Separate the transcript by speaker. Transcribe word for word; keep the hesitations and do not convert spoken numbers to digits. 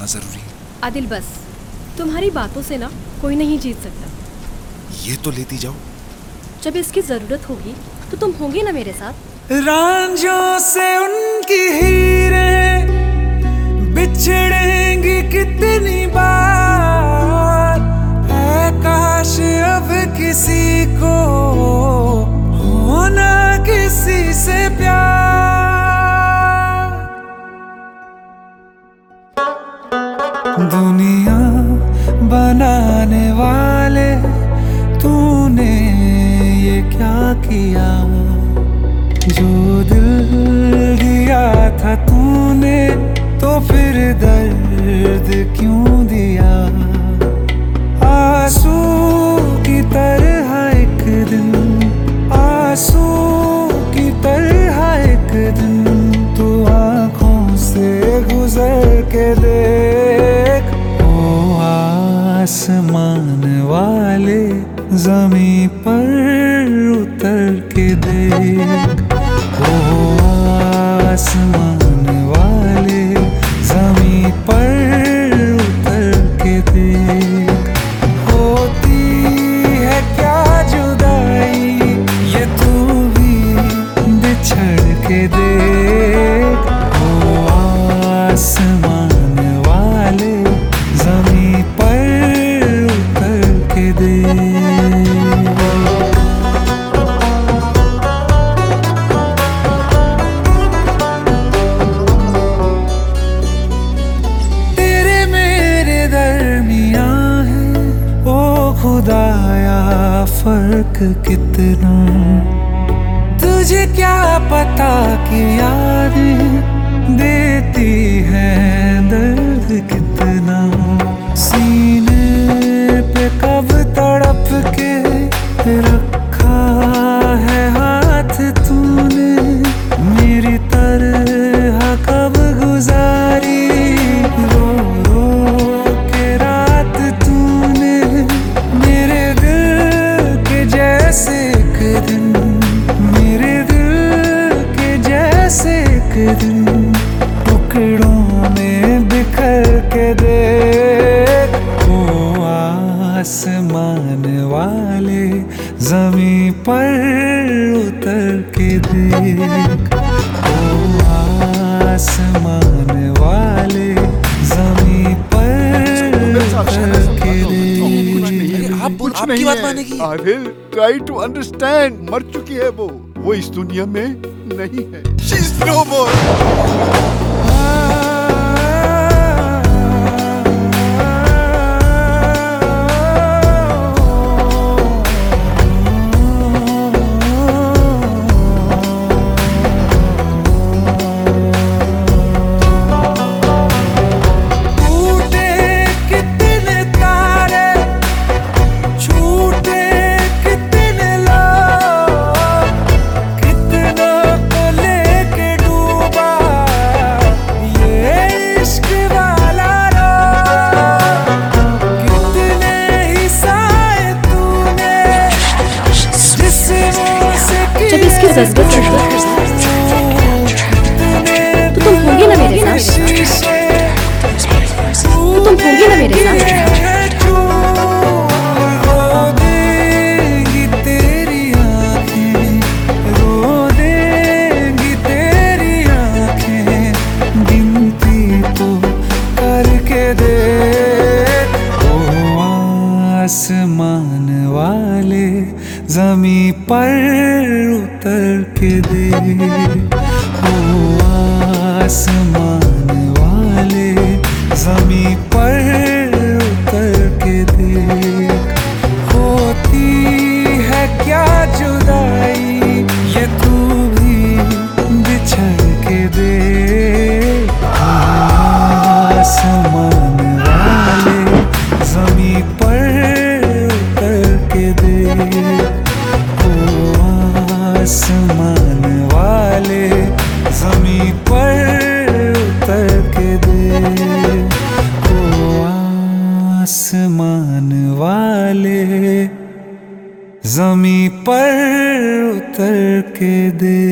Speaker 1: जरूरी है।
Speaker 2: आदिल बस, तुम्हारी बातों से ना कोई नहीं जीत सकता।
Speaker 1: ये तो लेती जाओ।
Speaker 2: जब इसकी जरूरत होगी तो तुम होंगे ना मेरे साथ।
Speaker 3: रांझों से उनकी हीरें बिछड़ेंगी कितनी बार, है काश अब किसी को होना किसी से प्यार। दुनिया बनाने वाले तूने ये क्या किया, जो दिल दिया था तूने तो फिर दर्द क्यों दिया। आंसू की तरह एक दिन, आंसू की तरह एक दिन तू आँखों से गुजर के देख। ओ आसमान वाले ज़मीं पर उतर के देख, ओ आसमान वाले ज़मीं पर उतर के देख। होती है क्या जुदाई ये तू भी बिछड़ के देख, ओ आसमान वाले ज़मीं पर उतर के देख। खुदाया फर्क कितना, तुझे क्या पता कि यादें देती है दर्द कितना। सीने पे कब तड़प के रखा है हाथ तूने, मेरी तरह कब गुजारी रो रो के रात तूने। मेरे दिल के जैसे एक दिन, मेरे दिल के जैसे एक दिन टुकड़ों में बिखर के देख। ओ आसमान वाले ज़मीं पर उतर के देख, ओ आसमान वाले ज़मीं पर उतर के देख।
Speaker 4: आप बोल, आपकी बात मानेगी। Adil, try to understand. मर चुकी है वो वो इस दुनिया में नहीं है। She is no more.
Speaker 2: जज्बे से तो तुम होंगे ना मेरे साथ, तो तुम होंगे ना मेरे साथ।
Speaker 3: रो देंगी तेरी आँखें, रो देंगी तेरी आँखें, गिनती तो करके देख। ओ आसमान वाले ज़मीं पर उतर के देख, ओ आसमान वाले ज़मीं पर उतर के देख। होती है क्या जुदाई ये तू भी बिछड़ के देख, आसमान वाले ज़मीं पर उतर के देख, ओ आसमान वाले ज़मीं पर उतर के देख, ओ आसमान वाले ज़मीं पर उतर के देख।